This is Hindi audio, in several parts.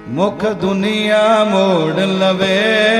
मुख दुनिया मोड़ लवे,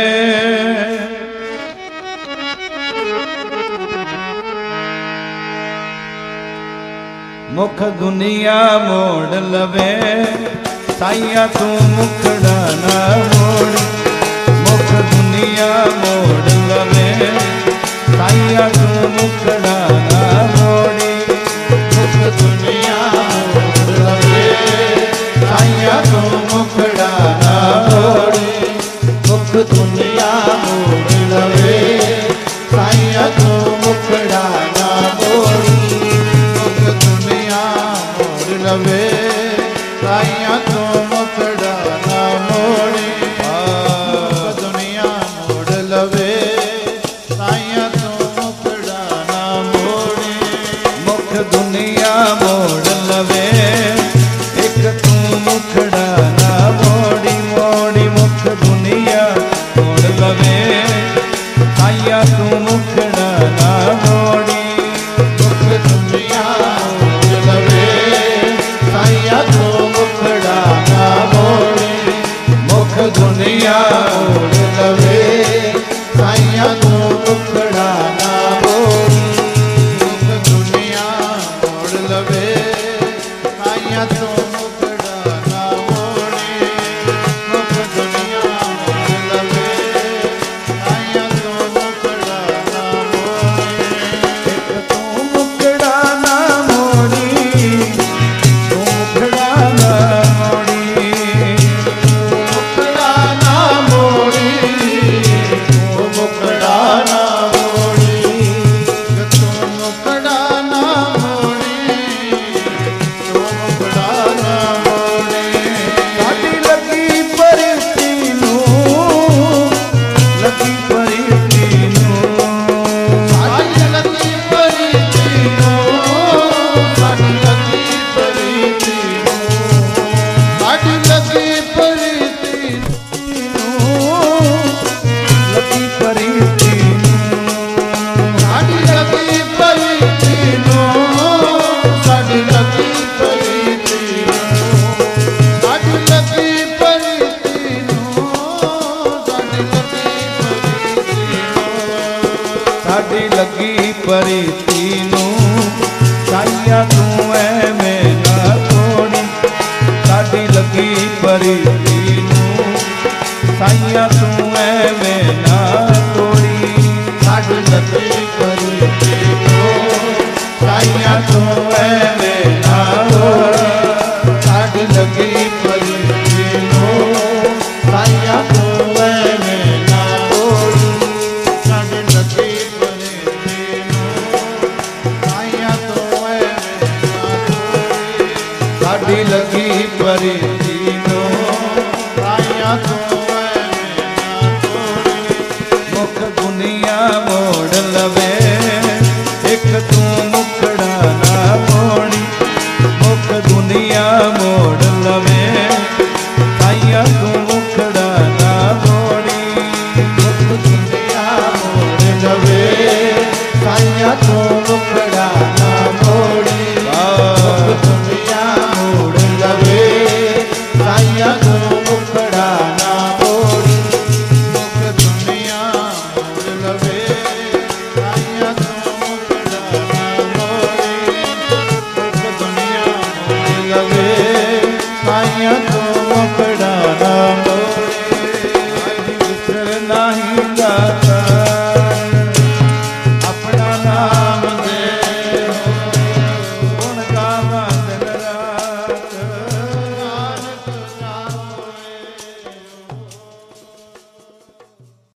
मुख दुनिया मोड़ लवे, साइया तू मुखड़ा ना मोड़ी। मुख दुनिया मोड़ लवे, साइया तू मुखड़ा ना मोड़ी। मुख दुनिया मोड़ लवे, साइया तू मुखड़ा ना मोड़ी। मुख दुनिया मोड़ लवे, साइया तू मुखड़ा ना मोड़ी। मुख दुनिया मोड़ लवे, साइया तू मुखड़ा ना मोड़ी। मुख दुनिया मोड़ लवे, साइया तू मुखड़ा ना मोड़ी। मुख दुनिया मोड़ लवे, एक तू मुखड़ा ना मोड़ी। मोड़ी मुख दुनिया मोड़ लवे, साइया तू मुखड़ा ना मोड़ी। मुख दुनिया मोड़ लवे, साइया तू मुखड़ा ना मोड़ी। मुख दुनिया मोड़ लवे, साइया तू मुखड़ा ना मोड़ी। मुख दुनिया मोड़ लवे, साइया तू मुखड़ा ना मोड़ी। मुख दुनिया मोड़ लवे, साइया तू मुखड़ा ना मोड़ी। एक तू मुखड़ा ना मोड़ी, तू मुखड़ा ना मोड़ी। मुखड़ा ना मोड़ी, तू मुखड़ा ना मोड़ी। तू मुखड़ा ना मोड़ी, तू मुखड़ा ना मोड़ी। साडी लगी परती नूं, लगी परती नूं। साडी लगी परती नूं, साडी लगी परती नूं। साडी लगी परती नूं, लगी परती नूं। साडी लगी परती नूं, साडी लगी परती नूं। साडी लगी परती नूं, साडी लगी परती नूं। साडी लगी परती नूं, साइया तू ऐवें ना तोड़ी। साडी लगी परती नूं, साइया तू ऐवें ना तोड़ी। साडी लगी परती नूं, साइया तू ऐवें ना तोड़ी। साडी लगी परती नूं, साइया तू ऐवें ना तोड़ी। साडी लगी परती नूं, साइया तू ऐवें ना तोड़ी। साडी लगी परती नूं, साइया तू ऐवें ना तोड़ी। मुख दुनिया मोड़ लवे, एक तू मुखड़ा ना मोड़ी। मुख दुनिया मोड़ लवे, साइया तू मुखड़ा ना मोड़ी। मुख दुनिया मोड़ लवे, साइया तू मुखड़ा ना मोड़ी। मुख दुनिया मोड़ लवे, साइया तू मुखड़ा ना मोड़ी। मुख दुनिया मोड़ लवे, साइया तू मुखड़ा ना मोड़ी। मुख दुनिया मोड़ लवे, साइया तू मुखड़ा ना मोड़ी। विसर नहीं गा